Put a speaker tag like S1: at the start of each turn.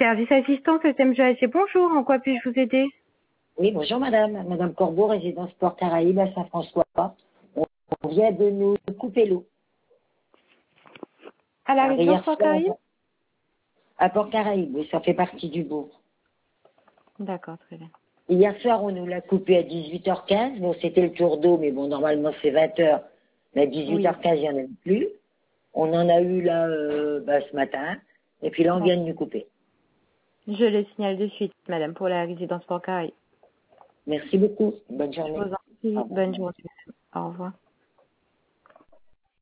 S1: Service assistance, le thème GAC. Bonjour, en quoi puis-je vous aider?
S2: Oui, bonjour madame. Madame Corbeau, résidence Port-Caraïbe à Saint-François. On vient de nous couper l'eau.
S1: À la
S2: Alors,
S1: résidence
S2: hier soir,
S1: Port-Caraïbe?
S2: à Port-Caraïbe, oui, ça fait partie du bourg.
S1: D'accord, très bien.
S2: Hier soir, on nous l'a coupé à 18h15. Bon, c'était le tour d'eau, mais bon, normalement, c'est 20h. Mais à
S1: Oui.
S2: 18h15, il n'y en a plus. On en a eu là, ce matin. Et puis là, on
S1: Bon,
S2: vient de nous couper.
S1: je le signale de suite, madame, pour la résidence Port-Caraïbe.
S2: Merci beaucoup. Bonne
S1: Je
S2: journée.
S1: vous en
S2: Au
S1: prie.
S2: revoir.
S1: Bonne journée. Au revoir.